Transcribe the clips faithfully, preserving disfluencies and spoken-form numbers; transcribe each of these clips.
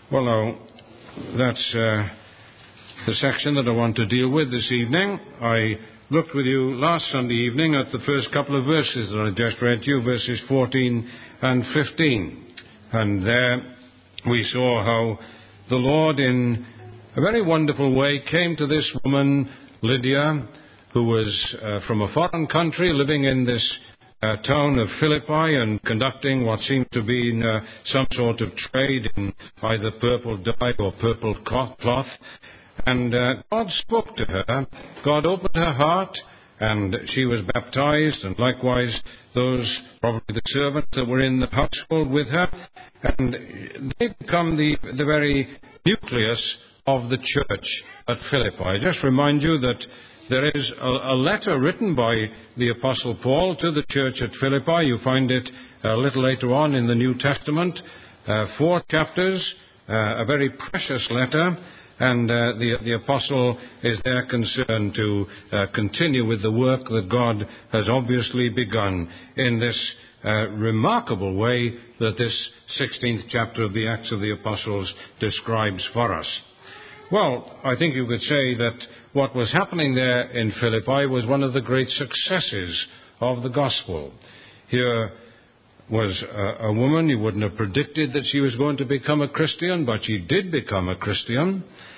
Well, now, that's uh, the section that I want to deal with this evening. I looked with you last Sunday evening at the first couple of verses that I just read to you, verses fourteen and fifteen. And there we saw how the Lord, in a very wonderful way, came to this woman, Lydia, who was uh, from a foreign country, living in this Uh, town of Philippi and conducting what seemed to be in, uh, some sort of trade in either purple dye or purple cloth. And uh, God spoke to her. God opened her heart, and she was baptized, and likewise those, probably the servants that were in the household with her. And they become the, the very nucleus of the church at Philippi. I just remind you that there is a, a letter written by the Apostle Paul to the church at Philippi. You find it a little later on in the New Testament, uh, four chapters, uh, a very precious letter, and uh, the, the Apostle is there concerned to uh, continue with the work that God has obviously begun in this uh, remarkable way that this sixteenth chapter of the Acts of the Apostles describes for us. Well, I think you could say that what was happening there in Philippi was one of the great successes of the gospel. Here was a, a woman, you wouldn't have predicted that she was going to become a Christian, but she did become a Christian.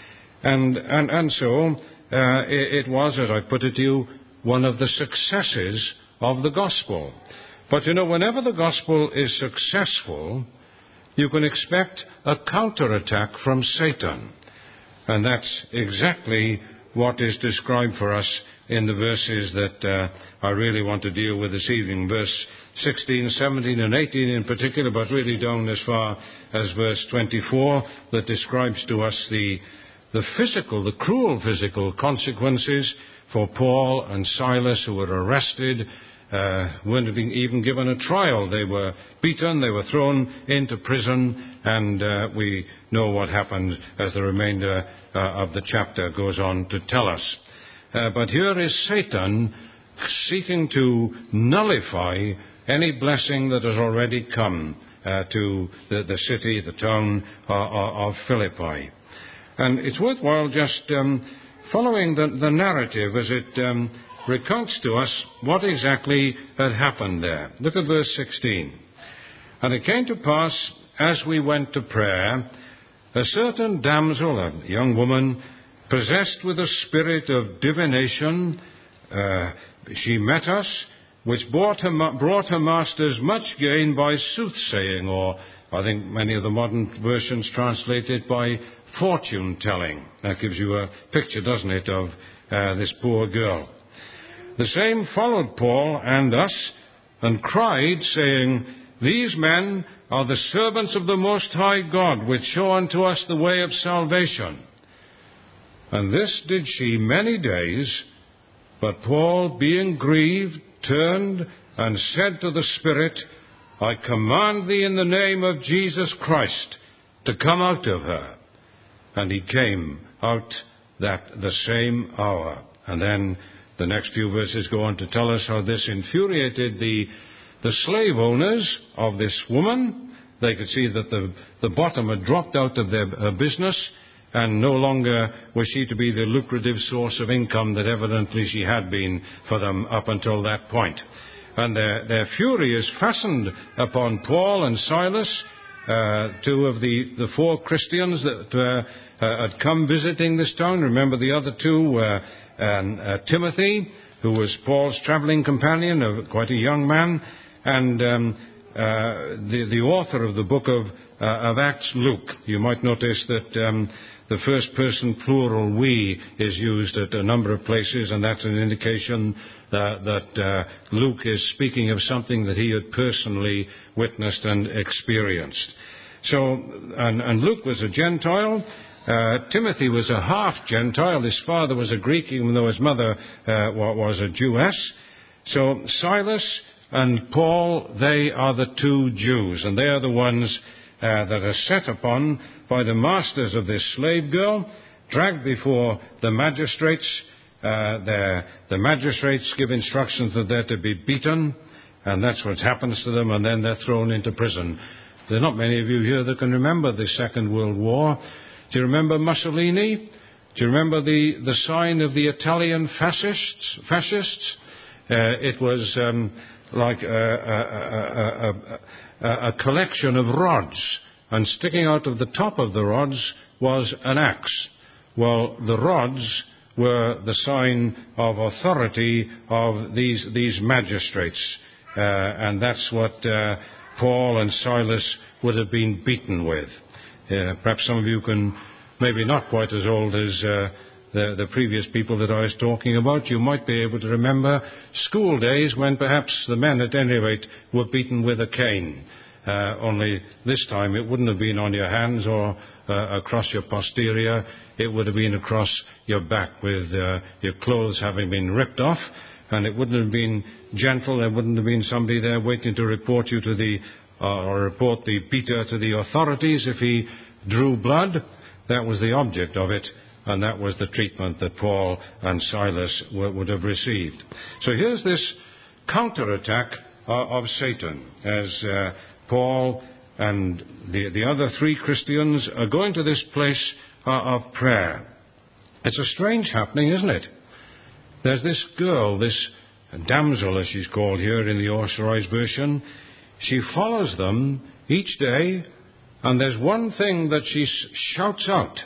And, and, and so uh, it, it was, as I put it to you, one of the successes of the gospel. But you know, whenever the gospel is successful, you can expect a counterattack from Satan. And that's exactly what is described for us in the verses that uh, I really want to deal with this evening. Verse sixteen, seventeen, and eighteen in particular, but really down as far as verse twenty-four, that describes to us the, the physical, the cruel physical consequences for Paul and Silas, who were arrested, uh, weren't even given a trial. They were beaten, they were thrown into prison, and uh, we know what happened as the remainder uh, of the chapter goes on to tell us. Uh, but here is Satan seeking to nullify any blessing that has already come uh, to the, the city, the town uh, of Philippi. And it's worthwhile just um, following the, the narrative as it um, recounts to us what exactly had happened there. Look at verse sixteen. And it came to pass, as we went to prayer, a certain damsel, a young woman, possessed with a spirit of divination, uh, she met us, which brought her, brought her masters much gain by soothsaying, or I think many of the modern versions translate it by fortune-telling. That gives you a picture, doesn't it, of uh, this poor girl. The same followed Paul and us, and cried, saying, These men are the servants of the Most High God, which show unto us the way of salvation. And this did she many days, but Paul, being grieved, turned and said to the Spirit, I command thee in the name of Jesus Christ to come out of her. And he came out that the same hour. And then the next few verses go on to tell us how this infuriated the, the slave owners of this woman. They could see that the, the bottom had dropped out of their, her business, and no longer was she to be the lucrative source of income that evidently she had been for them up until that point. And their, their fury is fastened upon Paul and Silas, uh, two of the, the four Christians that uh, uh, had come visiting this town. Remember the other two were And, uh, Timothy, who was Paul's traveling companion, uh, quite a young man, and um, uh, the, the author of the book of, uh, of Acts, Luke. You might notice that um, the first person plural we is used at a number of places, and that's an indication that, that uh, Luke is speaking of something that he had personally witnessed and experienced. So, and, and Luke was a Gentile. Uh, Timothy was a half-Gentile. His father was a Greek, even though his mother uh, was a Jewess. So Silas and Paul, they are the two Jews, and they are the ones uh, that are set upon by the masters of this slave girl, dragged before the magistrates. Uh, the magistrates give instructions that they're to be beaten, and that's what happens to them, and then they're thrown into prison. There are not many of you here that can remember the Second World War. Do you remember Mussolini? Do you remember the, the sign of the Italian fascists? fascists? Uh, it was um, like a, a, a, a, a collection of rods, and sticking out of the top of the rods was an axe. Well, the rods were the sign of authority of these, these magistrates, uh, and that's what uh, Paul and Silas would have been beaten with. Uh, perhaps some of you can, maybe not quite as old as uh, the, the previous people that I was talking about, you might be able to remember school days when perhaps the men at any rate were beaten with a cane. Uh, only this time it wouldn't have been on your hands or uh, across your posterior. It would have been across your back with uh, your clothes having been ripped off, and it wouldn't have been gentle. There wouldn't have been somebody there waiting to report you to the uh, or report the beater to the authorities if he drew blood. That was the object of it, and that was the treatment that Paul and Silas w- would have received. So here's this counterattack uh, of Satan as uh, Paul and the, the other three Christians are going to this place uh, of prayer. It's a strange happening, isn't it? There's this girl, this damsel as she's called here in the Authorized Version. She follows them each day, and there's one thing that she shouts out.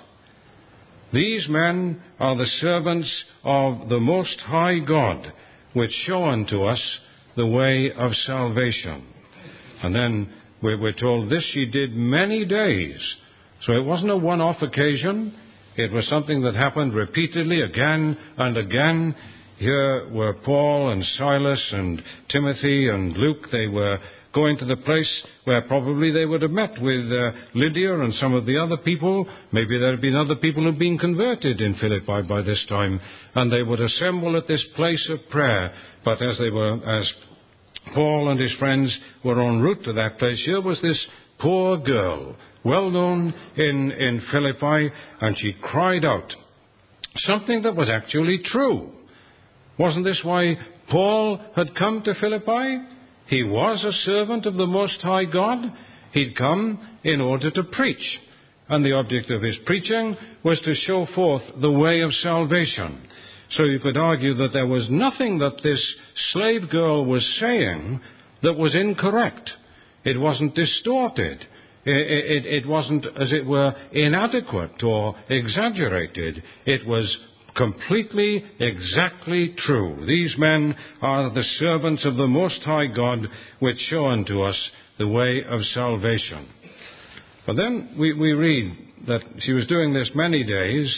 These men are the servants of the Most High God, which show unto us the way of salvation. And then we're told this she did many days. So it wasn't a one-off occasion. It was something that happened repeatedly again and again. Here were Paul and Silas and Timothy and Luke. They were going to the place where probably they would have met with uh, Lydia and some of the other people. Maybe there had been other people who had been converted in Philippi by this time, and they would assemble at this place of prayer. But as they were, as Paul and his friends were en route to that place, here was this poor girl, well known in, in Philippi, and she cried out something that was actually true. Wasn't this why Paul had come to Philippi? He was a servant of the Most High God. He'd come in order to preach, and the object of his preaching was to show forth the way of salvation. So you could argue that there was nothing that this slave girl was saying that was incorrect. It wasn't distorted. It, it, it wasn't, as it were, inadequate or exaggerated. It was completely, exactly true. These men are the servants of the Most High God, which show unto us the way of salvation. But then we, we read that she was doing this many days,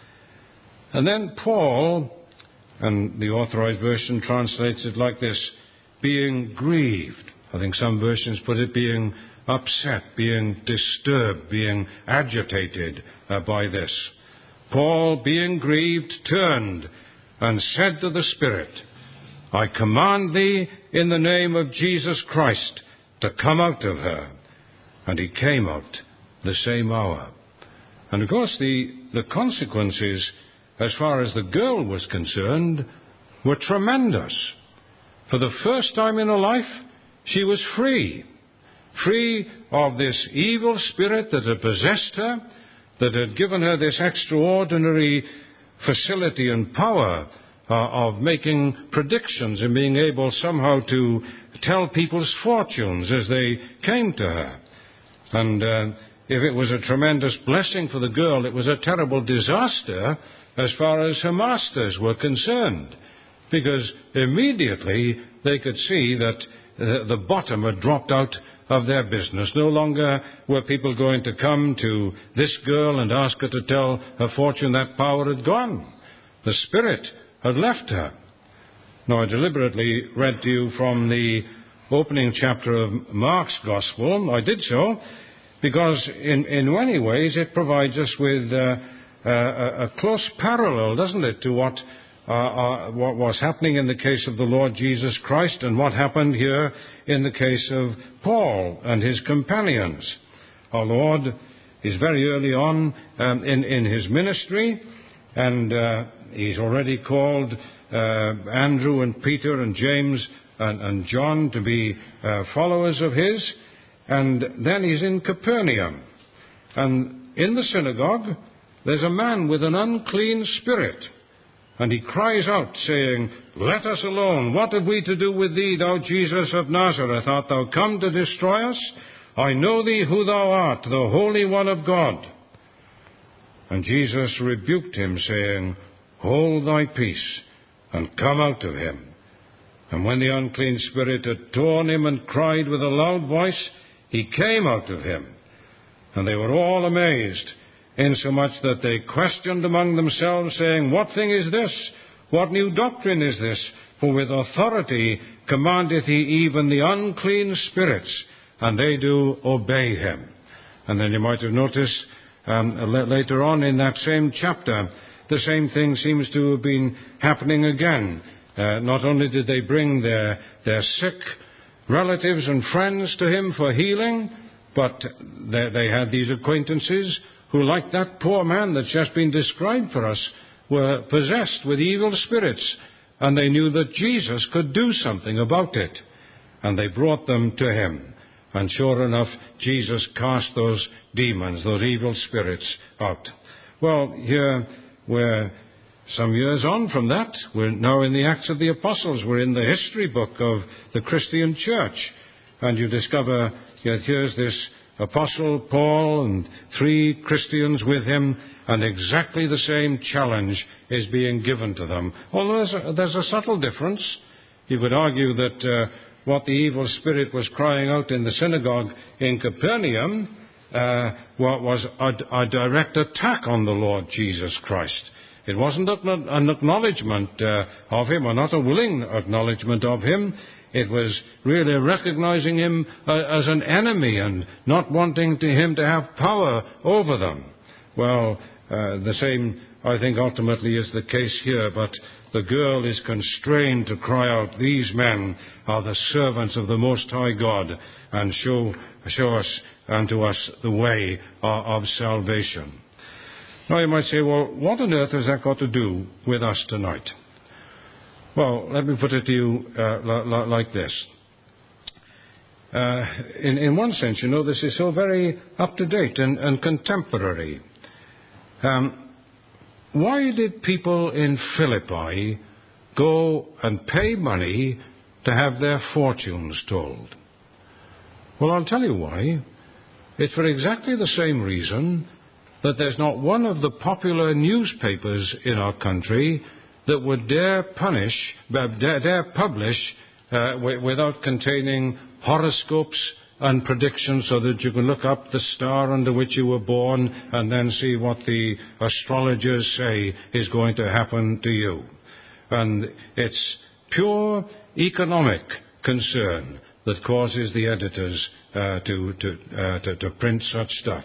and then Paul, and the Authorized Version translates it like this, being grieved. I think some versions put it being upset, being disturbed, being agitated uh, by this. Paul, being grieved, turned and said to the Spirit, I command thee in the name of Jesus Christ to come out of her. And he came out the same hour. And of course the, the consequences, as far as the girl was concerned, were tremendous. For the first time in her life, she was free. Free of this evil spirit that had possessed her, that had given her this extraordinary facility and power uh, of making predictions and being able somehow to tell people's fortunes as they came to her. And uh, if it was a tremendous blessing for the girl, it was a terrible disaster as far as her masters were concerned, because immediately they could see that uh, the bottom had dropped out of their business. No longer were people going to come to this girl and ask her to tell her fortune. That power had gone. The Spirit had left her. Now, I deliberately read to you from the opening chapter of Mark's Gospel. I did so because in, in many ways it provides us with uh, a, a close parallel, doesn't it, to what Uh, uh, what was happening in the case of the Lord Jesus Christ and what happened here in the case of Paul and his companions. Our Lord is very early on um, in, in his ministry, and uh, he's already called uh, Andrew and Peter and James and, and John to be uh, followers of his. And then he's in Capernaum. And in the synagogue, there's a man with an unclean spirit. And he cries out, saying, "Let us alone. What have we to do with thee, thou Jesus of Nazareth? Art thou come to destroy us? I know thee who thou art, the Holy One of God." And Jesus rebuked him, saying, "Hold thy peace, and come out of him." And when the unclean spirit had torn him and cried with a loud voice, he came out of him. And they were all amazed, insomuch that they questioned among themselves, saying, "What thing is this? What new doctrine is this? For with authority commandeth he even the unclean spirits, and they do obey him." And then you might have noticed um, later on in that same chapter, the same thing seems to have been happening again. Uh, not only did they bring their, their sick relatives and friends to him for healing, but they, they had these acquaintances who, like that poor man that's just been described for us, were possessed with evil spirits, and they knew that Jesus could do something about it. And they brought them to him. And sure enough, Jesus cast those demons, those evil spirits, out. Well, here we're some years on from that. We're now in the Acts of the Apostles. We're in the history book of the Christian church. And you discover that here's this Apostle Paul and three Christians with him, and exactly the same challenge is being given to them. Although there's a, there's a subtle difference. You could argue that uh, what the evil spirit was crying out in the synagogue in Capernaum uh, was a, a direct attack on the Lord Jesus Christ. It wasn't an acknowledgement uh, of him, or not a willing acknowledgement of him. It was really recognizing him uh, as an enemy and not wanting to him to have power over them. Well, uh, the same, I think, ultimately is the case here, but the girl is constrained to cry out, "These men are the servants of the Most High God, and show, show us unto us the way of, of salvation." Now you might say, well, what on earth has that got to do with us tonight? Well, let me put it to you uh, l- l- like this. Uh, in, in one sense, you know, this is so very up-to-date and, and contemporary. Um, why did people in Philippi go and pay money to have their fortunes told? Well, I'll tell you why. It's for exactly the same reason that there's not one of the popular newspapers in our country that would dare punish, dare, dare publish uh, w- without containing horoscopes and predictions, so that you can look up the star under which you were born and then see what the astrologers say is going to happen to you. And it's pure economic concern that causes the editors uh, to, to, uh, to, to print such stuff.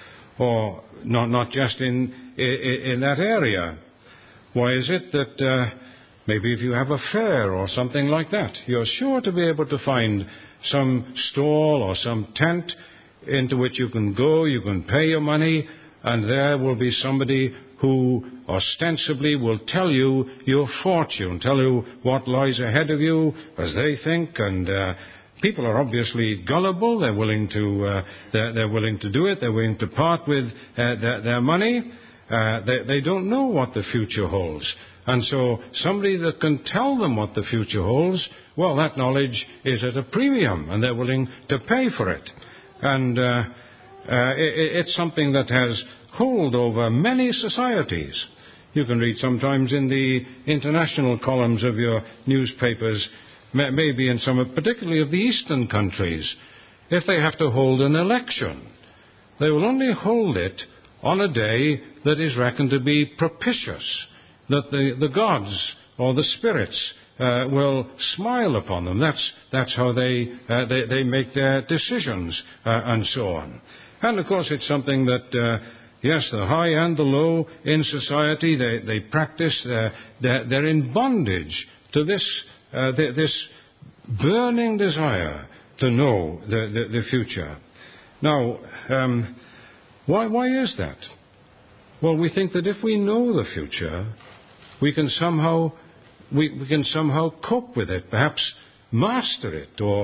Or not, not just in, in, in that area. Why is it that uh, maybe if you have a fair or something like that, you're sure to be able to find some stall or some tent into which you can go, you can pay your money, and there will be somebody who ostensibly will tell you your fortune, tell you what lies ahead of you, as they think, and uh, people are obviously gullible. They're willing to uh, they're, they're willing to do it. They're willing to part with uh, their, their money. Uh, they, they don't know what the future holds. And so somebody that can tell them what the future holds, well, that knowledge is at a premium, and they're willing to pay for it. And uh, uh, it, it's something that has hold over many societies. You can read sometimes in the international columns of your newspapers, maybe in some, particularly of the eastern countries, if they have to hold an election, they will only hold it on a day that is reckoned to be propitious, that the, the gods or the spirits uh, will smile upon them. That's, that's how they, uh, they, they make their decisions uh, and so on. And of course it's something that, uh, yes, the high and the low in society, they, they practice, uh, they're, they're in bondage to this, uh, th- this burning desire to know the, the, the future. Now, um, why, why is that? Well, we think that if we know the future, we can somehow we, we can somehow cope with it, perhaps master it, or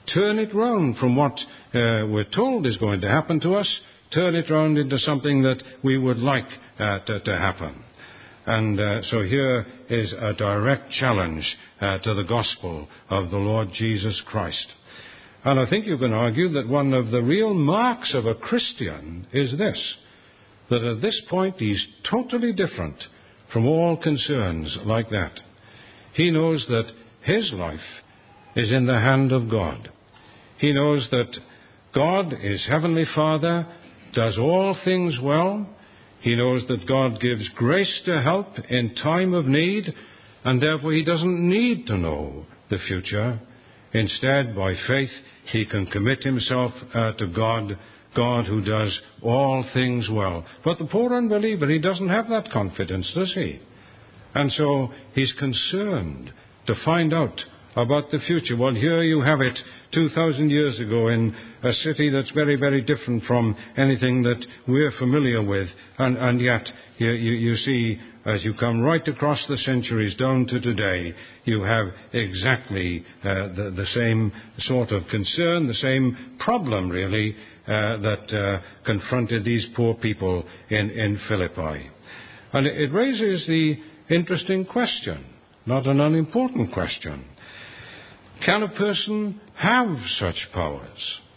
turn it round from what uh, we're told is going to happen to us, turn it round into something that we would like uh, to, to happen. And uh, so here is a direct challenge uh, to the gospel of the Lord Jesus Christ. And I think you can argue that one of the real marks of a Christian is this, that at this point he's totally different from all concerns like that. He knows that his life is in the hand of God. He knows that God is Heavenly Father, does all things well. He knows that God gives grace to help in time of need, and therefore he doesn't need to know the future. Instead, by faith, he can commit himself uh, to God, God who does all things well. But the poor unbeliever, he doesn't have that confidence, does he? And so he's concerned to find out about the future. Well, here you have it two thousand years ago in a city that's very, very different from anything that we're familiar with. And, and yet, you, you, you see, as you come right across the centuries down to today, you have exactly uh, the, the same sort of concern, the same problem, really, uh, that uh, confronted these poor people in, in Philippi. And it, it raises the interesting question, not an unimportant question. Can a person have such powers?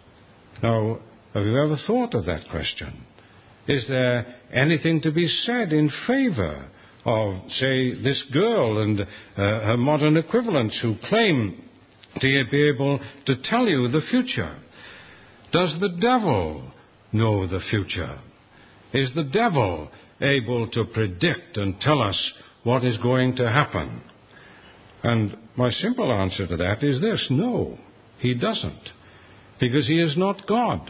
Now, have you ever thought of that question? Is there anything to be said in favor of, say, this girl and uh, her modern equivalents who claim to be able to tell you the future? Does the devil know the future? Is the devil able to predict and tell us what is going to happen? And my simple answer to that is this: no, he doesn't. Because he is not God.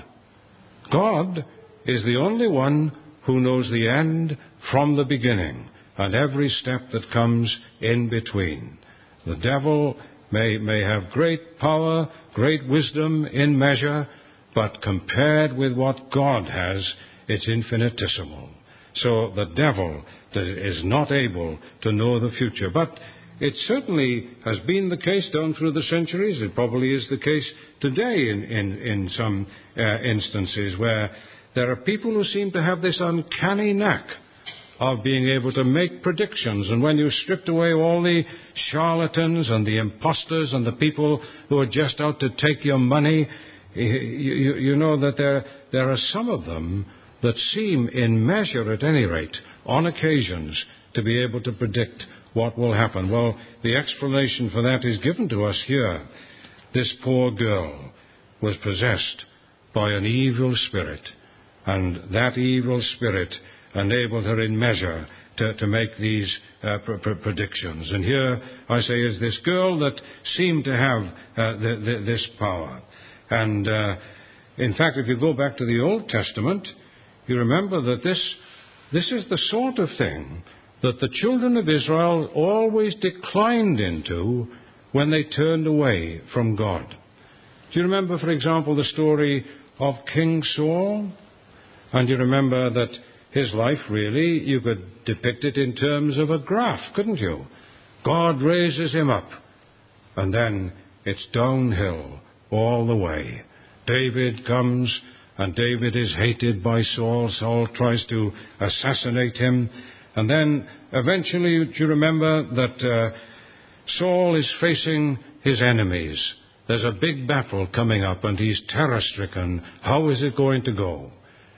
God is the only one who knows the end from the beginning and every step that comes in between. The devil may, may have great power, great wisdom in measure, but compared with what God has, it's infinitesimal. So the devil is not able to know the future. But it certainly has been the case down through the centuries. It probably is the case today in, in, in some uh, instances where there are people who seem to have this uncanny knack of being able to make predictions. And when you stripped away all the charlatans and the imposters and the people who are just out to take your money, you, you, you know that there, there are some of them that seem, in measure at any rate, on occasions, to be able to predict what will happen. Well, the explanation for that is given to us here. This poor girl was possessed by an evil spirit, and that evil spirit enabled her in measure to, to make these uh, pr- pr- predictions. And here, I say, is this girl that seemed to have uh, the, the, this power. And, uh, in fact, if you go back to the Old Testament, you remember that this, this is the sort of thing that the children of Israel always declined into when they turned away from God. Do you remember, for example, the story of King Saul? And you remember that his life, really, you could depict it in terms of a graph, couldn't you? God raises him up, and then it's downhill all the way. David comes, and David is hated by Saul. Saul tries to assassinate him. And then, eventually, do you remember that uh, Saul is facing his enemies? There's a big battle coming up, and he's terror-stricken. How is it going to go?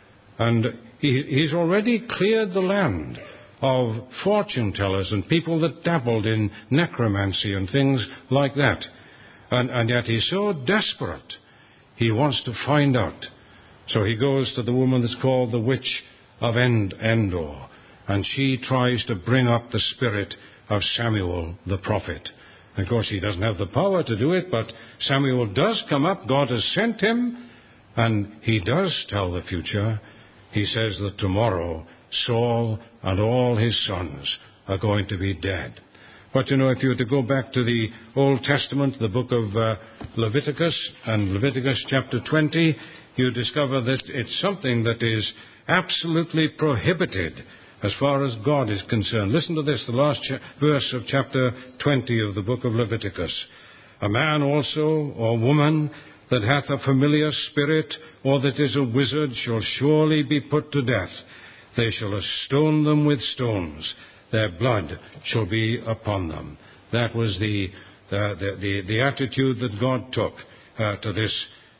And he, he's already cleared the land of fortune-tellers and people that dabbled in necromancy and things like that. And, and yet he's so desperate, he wants to find out. So he goes to the woman that's called the Witch of End- Endor. And she tries to bring up the spirit of Samuel the prophet. And of course, he doesn't have the power to do it, but Samuel does come up. God has sent him, and he does tell the future. He says that tomorrow Saul and all his sons are going to be dead. But, you know, if you were to go back to the Old Testament, the book of uh, Leviticus, and Leviticus chapter twenty, you discover that it's something that is absolutely prohibited as far as God is concerned. Listen to this, the last cha- verse of chapter twenty of the book of Leviticus. A man also, or woman, that hath a familiar spirit, or that is a wizard, shall surely be put to death. They shall stone them with stones. Their blood shall be upon them. That was the uh, the, the, the attitude that God took uh, to this,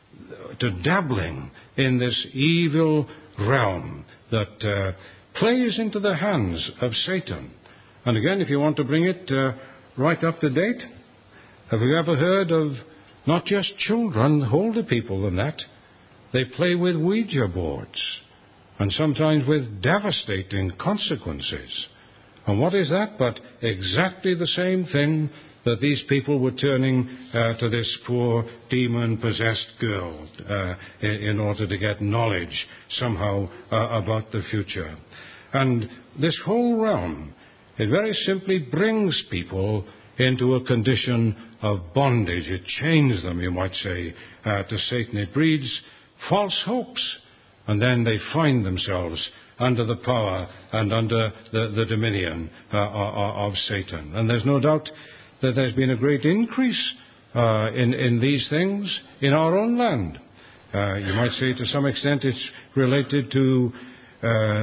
to dabbling in this evil realm that uh, plays into the hands of Satan. And again, if you want to bring it uh, right up to date, have you ever heard of not just children, older people than that? They play with Ouija boards, and sometimes with devastating consequences. And what is that but exactly the same thing that these people were turning uh, to this poor demon-possessed girl uh, in, in order to get knowledge somehow uh, about the future. And this whole realm, it very simply brings people into a condition of bondage. It chains them, you might say, uh, to Satan. It breeds false hopes, and then they find themselves under the power and under the, the dominion uh, of Satan. And there's no doubt that there's been a great increase uh, in, in these things in our own land. Uh, you might say to some extent it's related to uh,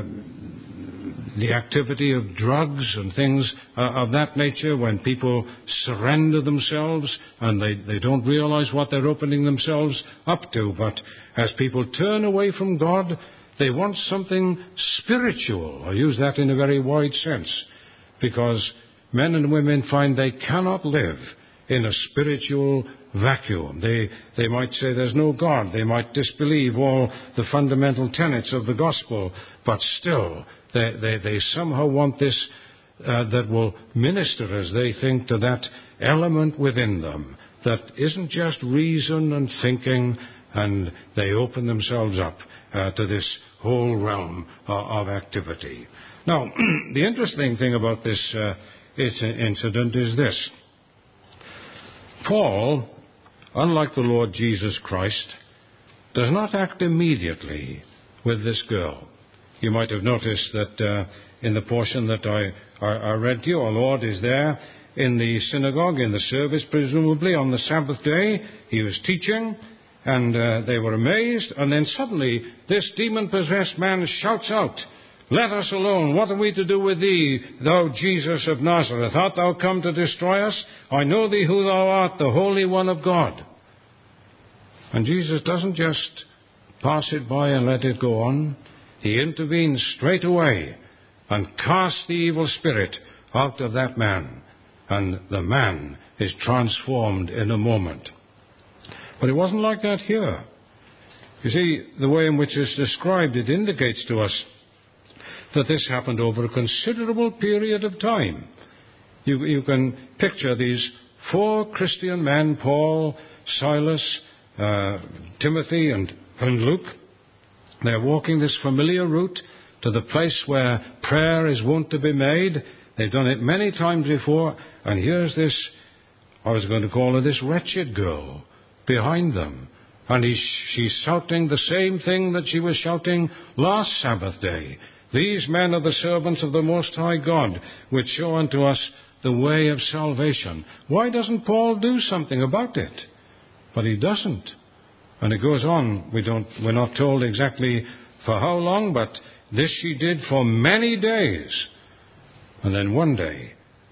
the activity of drugs and things uh, of that nature, when people surrender themselves and they, they don't realize what they're opening themselves up to. But as people turn away from God, they want something spiritual. I use that in a very wide sense, because men and women find they cannot live in a spiritual vacuum. They, they might say there's no God. They might disbelieve all the fundamental tenets of the gospel, but still they, they, they somehow want this uh, that will minister, as they think, to that element within them that isn't just reason and thinking, and they open themselves up uh, to this whole realm uh, of activity. Now, the interesting thing about this uh, incident is this. Paul, unlike the Lord Jesus Christ, does not act immediately with this girl. You might have noticed that uh, in the portion that I, I, I read to you, our Lord is there in the synagogue, in the service presumably, on the Sabbath day. He was teaching, and uh, they were amazed, and then suddenly this demon-possessed man shouts out, "Let us alone. What are we to do with thee, thou Jesus of Nazareth? Art thou come to destroy us? I know thee who thou art, the Holy One of God." And Jesus doesn't just pass it by and let it go on. He intervenes straight away and casts the evil spirit out of that man. And the man is transformed in a moment. But it wasn't like that here. You see, the way in which it's described, it indicates to us that this happened over a considerable period of time. You, you can picture these four Christian men, Paul, Silas, uh, Timothy, and, and Luke. They're walking this familiar route to the place where prayer is wont to be made. They've done it many times before, and here's this, I was going to call her this wretched girl, behind them. And he's, she's shouting the same thing that she was shouting last Sabbath day. "These men are the servants of the Most High God, which show unto us the way of salvation." Why doesn't Paul do something about it? But he doesn't. And it goes on. We don't, we're not told exactly for how long, but this she did for many days. And then one day,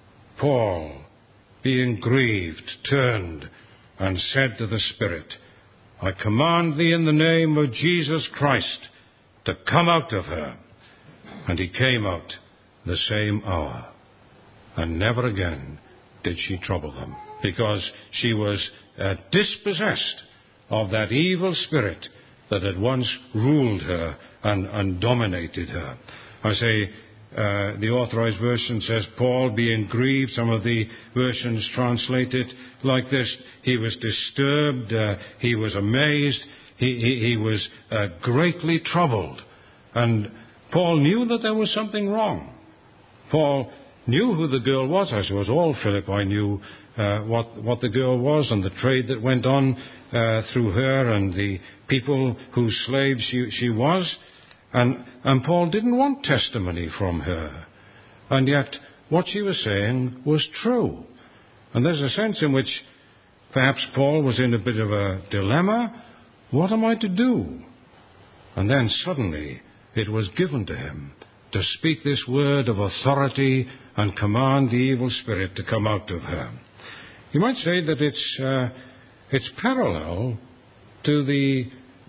Paul, being grieved, turned and said to the Spirit, "I command thee in the name of Jesus Christ to come out of her." And he came out the same hour. And never again did she trouble them, because she was uh, dispossessed of that evil spirit that had once ruled her and, and dominated her. I say, uh, the Authorized Version says, Paul being grieved. Some of the versions translate it like this: he was disturbed, uh, he was amazed, he, he, he was uh, greatly troubled. And Paul knew that there was something wrong. Paul knew who the girl was. I suppose all Philippi knew uh, what, what the girl was, and the trade that went on uh, through her, and the people whose slaves she, she was. And, and Paul didn't want testimony from her. And yet what she was saying was true. And there's a sense in which perhaps Paul was in a bit of a dilemma. What am I to do? And then suddenly it was given to him to speak this word of authority and command the evil spirit to come out of her. You might say that it's, uh, it's parallel to the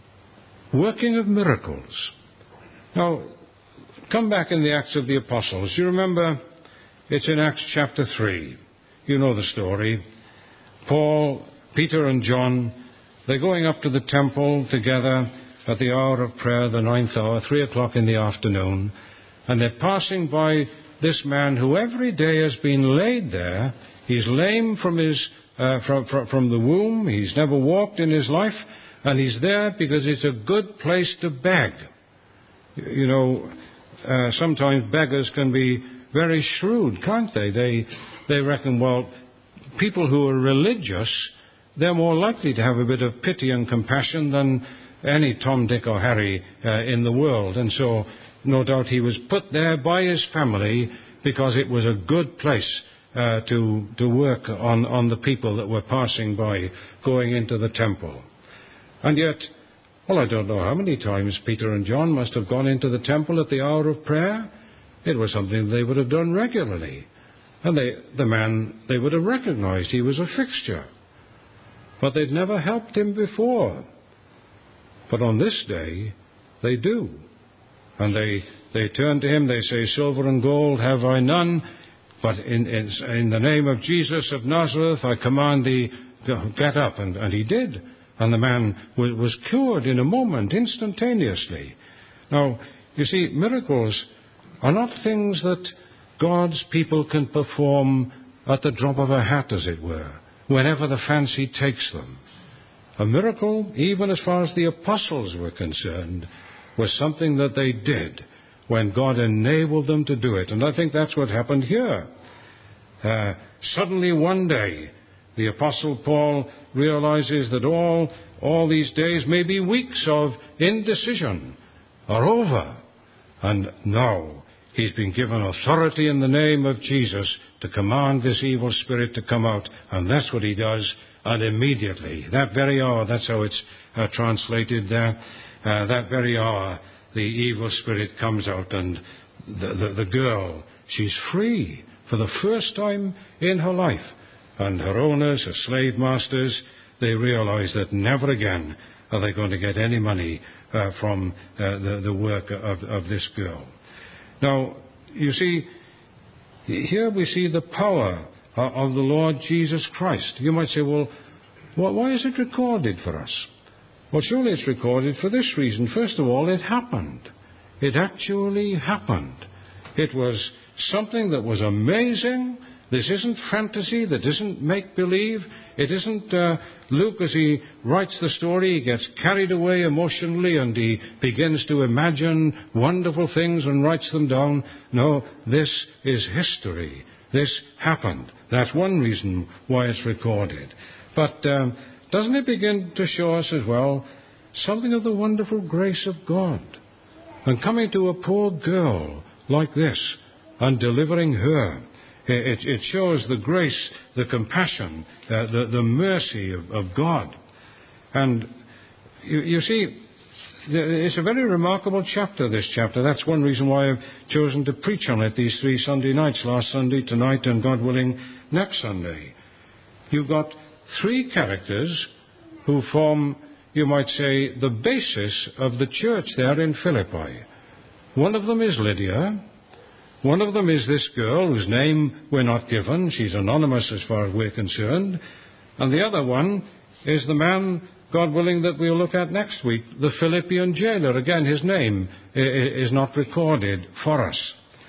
working of miracles. Now, come back in the Acts of the Apostles. You remember, it's in Acts chapter three. You know the story. Paul, Peter and John, they're going up to the temple together at the hour of prayer, the ninth hour, three o'clock in the afternoon, and they're passing by this man who every day has been laid there. He's lame from his uh, from, from, from the womb. He's never walked in his life, and he's there because it's a good place to beg. You know, uh, sometimes beggars can be very shrewd, can't they? They they reckon, well, people who are religious, they're more likely to have a bit of pity and compassion than any Tom, Dick or Harry uh, in the world. And so, no doubt he was put there by his family because it was a good place uh, to to work on, on the people that were passing by, going into the temple. And yet, well, I don't know how many times Peter and John must have gone into the temple at the hour of prayer. It was something they would have done regularly. And they, the man, they would have recognized he was a fixture. But they'd never helped him before. But on this day, they do. And they, they turn to him, they say, silver and gold have I none, but in, in, in the name of Jesus of Nazareth, I command thee, to get up. And, and he did. And the man was, was cured in a moment, instantaneously. Now, you see, miracles are not things that God's people can perform at the drop of a hat, as it were, whenever the fancy takes them. A miracle, even as far as the apostles were concerned, was something that they did when God enabled them to do it. And I think that's what happened here. Uh, suddenly one day, the Apostle Paul realizes that all, all these days, maybe weeks of indecision, are over. And now he's been given authority in the name of Jesus to command this evil spirit to come out. And that's what he does. And immediately, that very hour, that's how it's uh, translated there, uh, that very hour, the evil spirit comes out, and the, the, the girl, she's free for the first time in her life. And her owners, her slave masters, they realize that never again are they going to get any money uh, from uh, the, the work of, of this girl. Now, you see, here we see the power of the Lord Jesus Christ. You might say, well, why is it recorded for us? Well, surely it's recorded for this reason. First of all, it happened. It actually happened. It was something that was amazing. This isn't fantasy. That isn't make-believe. It isn't uh, Luke, as he writes the story, he gets carried away emotionally and he begins to imagine wonderful things and writes them down. No, this is history. This happened. That's one reason why it's recorded. But um, doesn't it begin to show us as well something of the wonderful grace of God? And coming to a poor girl like this and delivering her, it, it shows the grace, the compassion, uh, the, the mercy of, of God. And you, you see, it's a very remarkable chapter, this chapter. That's one reason why I've chosen to preach on it these three Sunday nights, last Sunday, tonight, and God willing, next Sunday. You've got three characters who form, you might say, the basis of the church there in Philippi. One of them is Lydia. One of them is this girl whose name we're not given. She's anonymous as far as we're concerned. And the other one is the man, God willing, that we'll look at next week, the Philippian jailer. Again, his name is not recorded for us.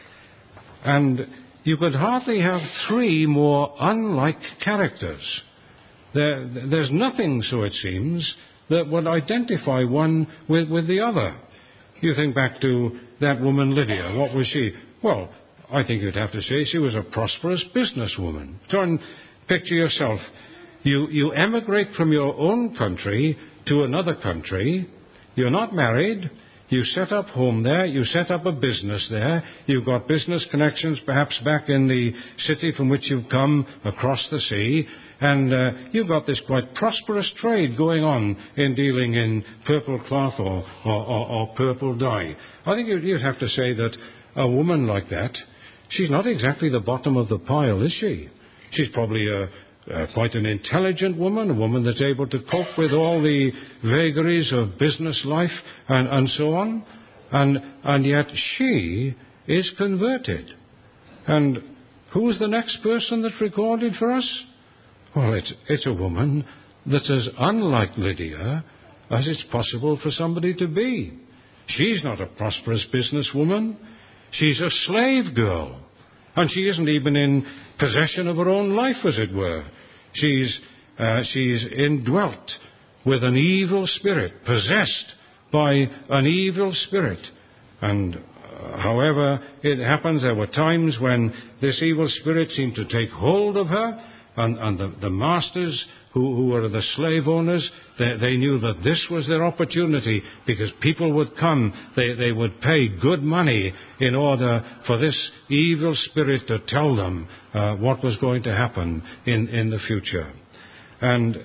And you could hardly have three more unlike characters. There, there's nothing, so it seems, that would identify one with, with the other. You think back to that woman Lydia. What was she? Well, I think you'd have to say she was a prosperous businesswoman. Turn, picture yourself. You, you emigrate from your own country to another country. You're not married. You set up home there. You set up a business there. You've got business connections perhaps back in the city from which you've come across the sea. and uh, you've got this quite prosperous trade going on in dealing in purple cloth or, or, or, or purple dye. I think you'd, you'd have to say that a woman like that, she's not exactly the bottom of the pile, is she? She's probably a, a, quite an intelligent woman, a woman that's able to cope with all the vagaries of business life and, and so on. And, and yet she is converted. And who's the next person that's recorded for us? Well, it's, it's a woman that's as unlike Lydia as it's possible for somebody to be. She's not a prosperous businesswoman. She's a slave girl. And she isn't even in possession of her own life, as it were. She's, uh, she's indwelt with an evil spirit, possessed by an evil spirit. And uh, however it happens, there were times when this evil spirit seemed to take hold of her, and, and the, the masters who, who were the slave owners, they, they knew that this was their opportunity, because people would come, they, they would pay good money in order for this evil spirit to tell them uh, what was going to happen in, in the future. And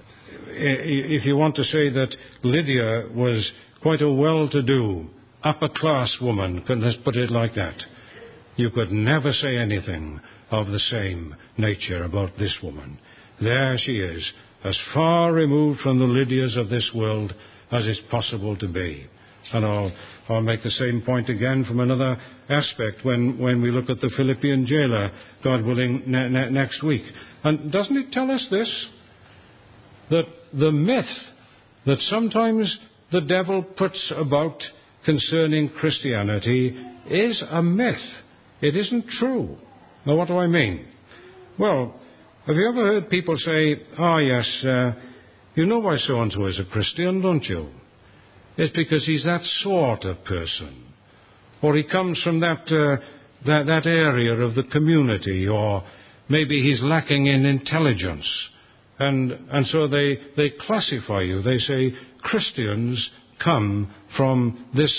if you want to say that Lydia was quite a well-to-do, upper-class woman, let's put it like that, you could never say anything of the same nature about this woman. There she is, as far removed from the Lydias of this world as is possible to be. And I'll, I'll make the same point again from another aspect when, when we look at the Philippian jailer, God willing, ne- ne- next week. And doesn't it tell us this? That the myth that sometimes the devil puts about concerning Christianity is a myth. It isn't true. Now, what do I mean? Well, have you ever heard people say, ah, yes, uh, you know why so-and-so is a Christian, don't you? It's because he's that sort of person. Or he comes from that, uh, that, that area of the community, or maybe he's lacking in intelligence. And, and so they, they classify you. They say Christians come from this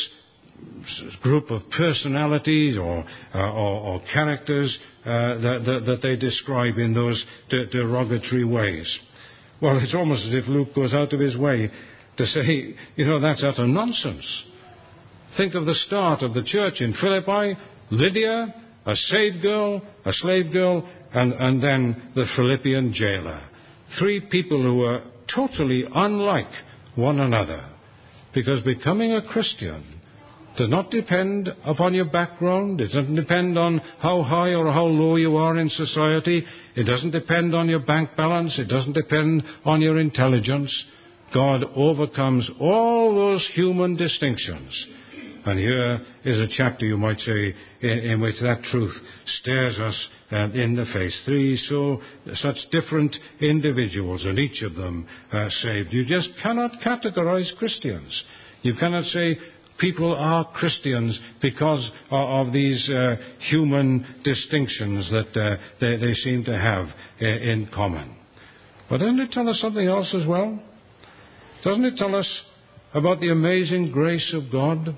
group of personalities or, uh, or, or characters uh, that, that, that they describe in those de- derogatory ways. Well, it's almost as if Luke goes out of his way to say, you know, that's utter nonsense. Think of the start of the church in Philippi, Lydia, a saved girl, a slave girl, and, and then the Philippian jailer. Three people who were totally unlike one another. Because becoming a Christian does not depend upon your background. It doesn't depend on how high or how low you are in society. It doesn't depend on your bank balance. It doesn't depend on your intelligence. God overcomes all those human distinctions. And here is a chapter, you might say, in, in which that truth stares us uh, in the face. Three so such different individuals, and each of them uh, saved. You just cannot categorize Christians. You cannot say people are Christians because of, of these uh, human distinctions that uh, they, they seem to have uh, in common. But doesn't it tell us something else as well? Doesn't it tell us about the amazing grace of God?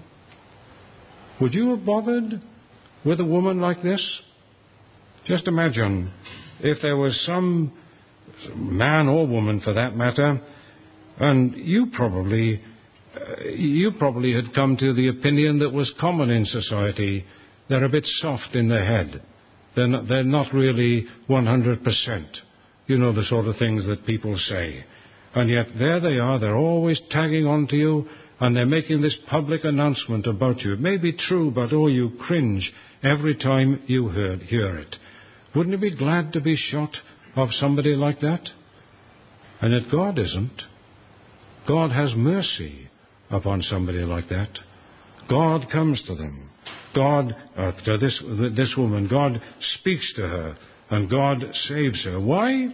Would you have bothered with a woman like this? Just imagine if there was some man or woman, for that matter, and you probably, uh, you probably had come to the opinion that was common in society. They're a bit soft in the head. They're not, they're not really one hundred percent. You know, the sort of things that people say. And yet there they are. They're always tagging on to you. And they're making this public announcement about you. It may be true, but oh, you cringe every time you heard, hear it. Wouldn't you be glad to be shot of somebody like that? And yet God isn't. God has mercy upon somebody like that. God comes to them. God, uh, to this, this woman, God speaks to her, and God saves her. Why?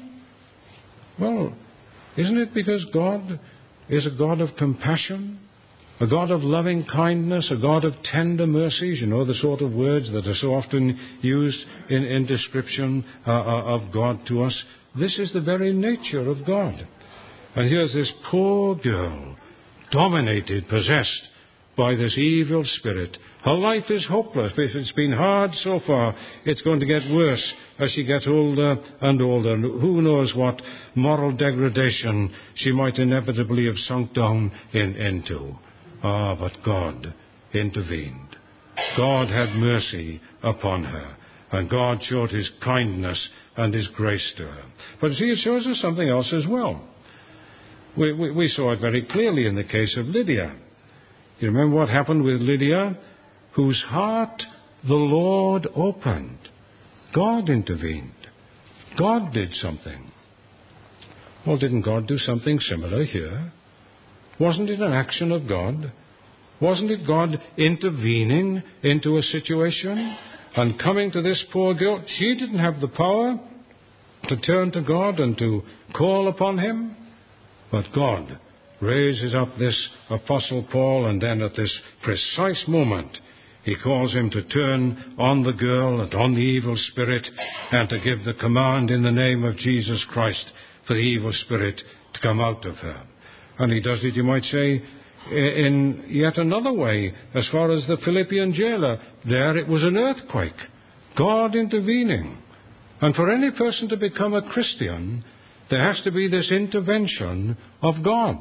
Well, isn't it because God is a God of compassion? A God of loving kindness, a God of tender mercies, you know, the sort of words that are so often used in, in description uh, of God to us. This is the very nature of God. And here's this poor girl, dominated, possessed by this evil spirit, Her life is hopeless. If it's been hard so far, it's going to get worse as she gets older and older. Who knows what moral degradation she might inevitably have sunk down in, into. Ah, but God intervened. God had mercy upon her, and God showed his kindness and his grace to her. But see, it shows us something else as well. We, we, we saw it very clearly in the case of Lydia. You remember what happened with Lydia? Whose heart the Lord opened. God intervened. God did something. Well, didn't God do something similar here? Wasn't it an action of God? Wasn't it God intervening into a situation and coming to this poor girl? She didn't have the power to turn to God and to call upon him, but God raises up this Apostle Paul, and then at this precise moment he calls him to turn on the girl and on the evil spirit and to give the command in the name of Jesus Christ for the evil spirit to come out of her. And he does it, you might say, in yet another way. As far as the Philippian jailer, there it was an earthquake. God intervening. And for any person to become a Christian, there has to be this intervention of God.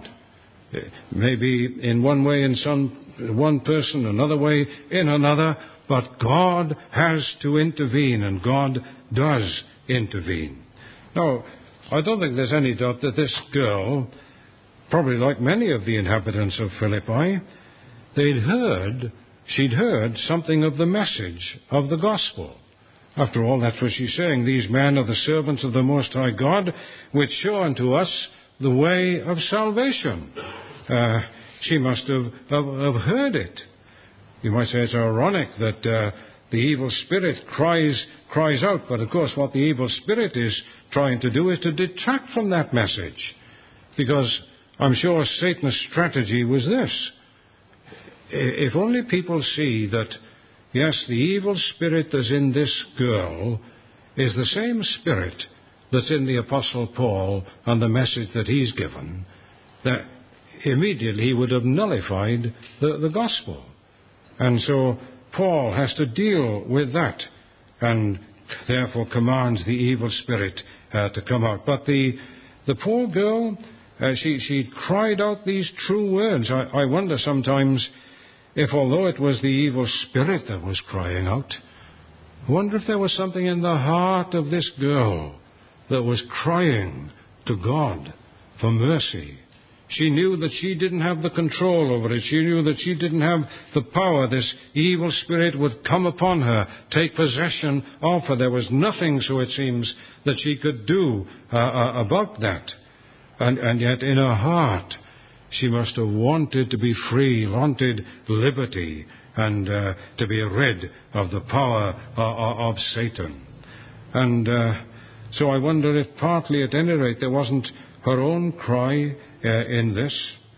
Maybe in one way in some one person, another way in another, but God has to intervene, and God does intervene. Now, I don't think there's any doubt that this girl, probably like many of the inhabitants of Philippi, they'd heard, she'd heard something of the message of the gospel. After all, that's what she's saying. These men are the servants of the Most High God, which show unto us the way of salvation. Uh, she must have, have, have heard it. You might say it's ironic that uh, the evil spirit cries cries out, but of course what the evil spirit is trying to do is to detract from that message. Because I'm sure Satan's strategy was this. If only people see that, yes, the evil spirit that's in this girl is the same spirit that's in the Apostle Paul and the message that he's given, that immediately he would have nullified the, the gospel. And so Paul has to deal with that and therefore commands the evil spirit uh, to come out. But the, the poor girl, uh, she, she cried out these true words. I, I wonder sometimes if, although it was the evil spirit that was crying out, I wonder if there was something in the heart of this girl that was crying to God for mercy. She knew that she didn't have the control over it. She knew that she didn't have the power. This evil spirit would come upon her, take possession of her. There was nothing, so it seems, that she could do uh, uh, about that. And, and yet in her heart, she must have wanted to be free, wanted liberty, and uh, to be rid of the power uh, of Satan. And uh, so I wonder if partly, at any rate, there wasn't her own cry uh, in this.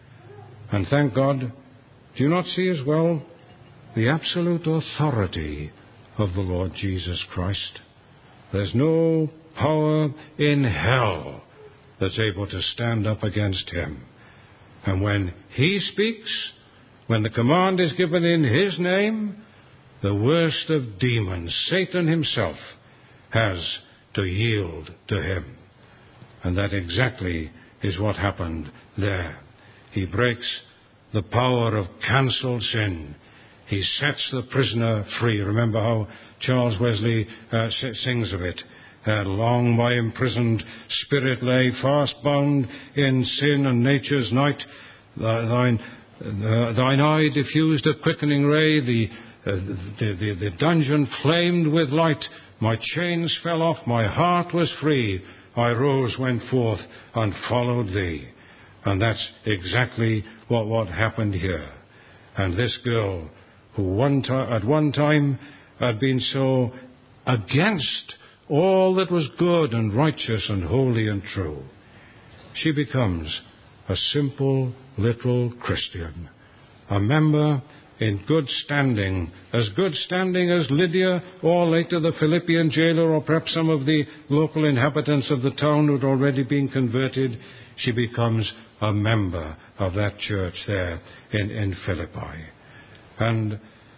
And thank God, do you not see as well the absolute authority of the Lord Jesus Christ? There's no power in hell that's able to stand up against him. And when he speaks, when the command is given in his name, the worst of demons, Satan himself, has to yield to him. And that exactly is what happened there. He breaks the power of cancelled sin. He sets the prisoner free. Remember how Charles Wesley uh, sings of it. Uh, long my imprisoned spirit lay fast bound in sin and nature's night. Thine, uh, thine eye diffused a quickening ray. The, uh, the, the, the dungeon flamed with light. My chains fell off. My heart was free. I rose, went forth, and followed thee. And that's exactly what, what happened here. And this girl, who one ti- at one time had been so against all that was good and righteous and holy and true, she becomes a simple little Christian, a member in good standing, as good standing as Lydia, or later the Philippian jailer, or perhaps some of the local inhabitants of the town who had already been converted. She becomes a member of that church there in, in Philippi. And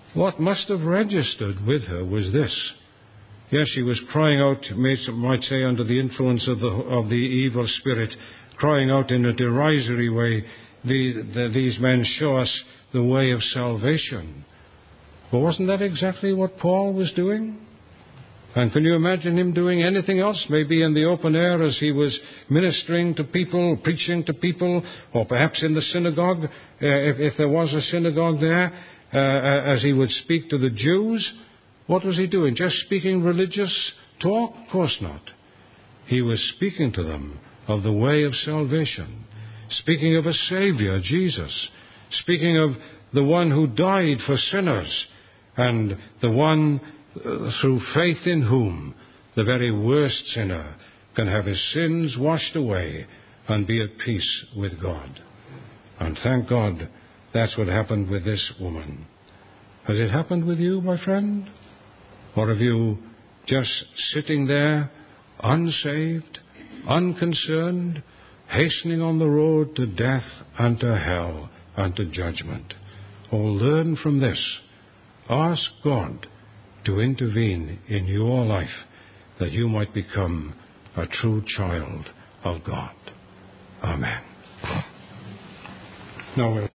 what must have registered with her was this. Yes, she was crying out, might say, under the influence of the, of the evil spirit, crying out in a derisory way, the, the, these men show us the way of salvation. But wasn't that exactly what Paul was doing? And can you imagine him doing anything else, maybe in the open air as he was ministering to people, preaching to people, or perhaps in the synagogue, uh, if, if there was a synagogue there, uh, as he would speak to the Jews? What was he doing? Just speaking religious talk? Of course not. He was speaking to them of the way of salvation, speaking of a Savior, Jesus, speaking of the one who died for sinners, and the one uh, through faith in whom the very worst sinner can have his sins washed away and be at peace with God. And thank God that's what happened with this woman. Has it happened with you, my friend? Or have you just sitting there, unsaved, unconcerned, hastening on the road to death and to hell and to judgment? Oh, learn from this. Ask God to intervene in your life that you might become a true child of God. Amen. Now we'll